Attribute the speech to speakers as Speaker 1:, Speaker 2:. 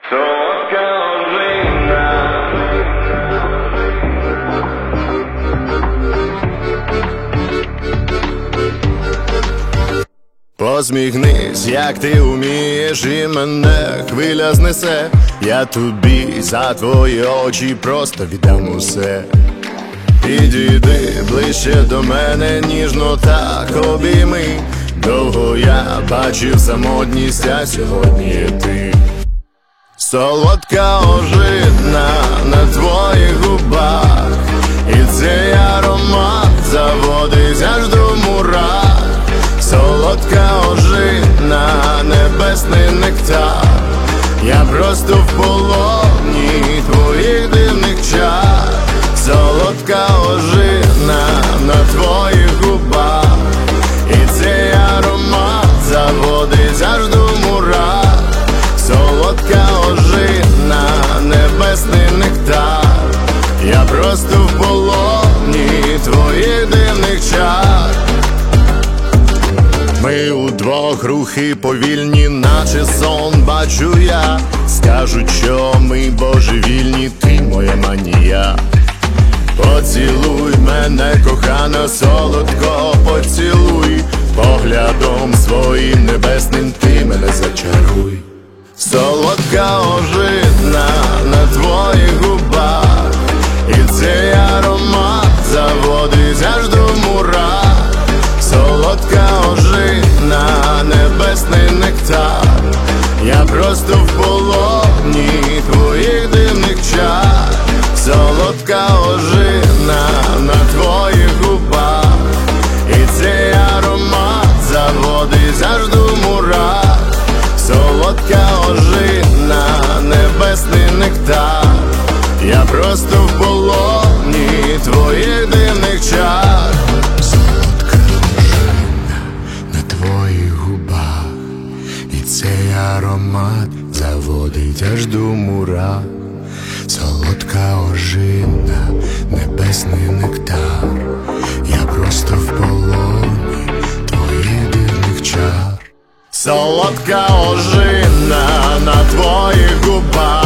Speaker 1: Посміхнись, як ти вмієш, і мене хвиля знесе. Я тобі за твої очі просто віддам усе. Підійди ближче до мене, ніжно так обійми. Довго я бачив самотність, а сьогодні є ти. Солодка ожина на твоїх губах, і цей аромат заводить аж до мурах. Солодка ожина, небесний нектар, я просто в полоні твоїх дивних чар. Солодка ожина на твоїх губах, і цей аромат заводить аж до мурах. Солодка ожина, небесний нектар, я просто в полоні твоїх дивних чар. Ми удвох рухи повільні, наче сон бачу я. Скажуть, що ми божевільні, ти моя манія. Поцілуй мене, кохана, солодко поцілуй. Поглядом своїм небесним ти мене зачаруй. Солодка ожина на твоїх губах, і цей аромат заводить аж до мурах. Солодка ожина, небесний нектар, я просто в полоні твоїх дивних чар. Солодка ожина на твоїх губах, і цей аромат заводить аж до мурах. Солодка ожина, небесний нектар, я просто в полоні твоїх дивних чар. Цей аромат заводить аж до мурах. Солодка ожина, небесний нектар, я просто в полоні твоїх дивних чар. Солодка ожина на твоїх губах,